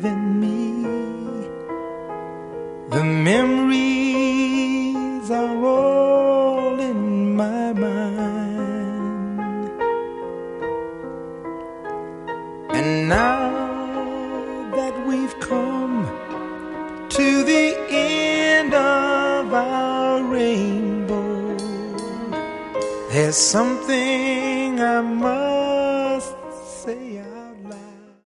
alive in me. The memories are all in my mind. And now that we've come to the end of our rainbow, there's something I must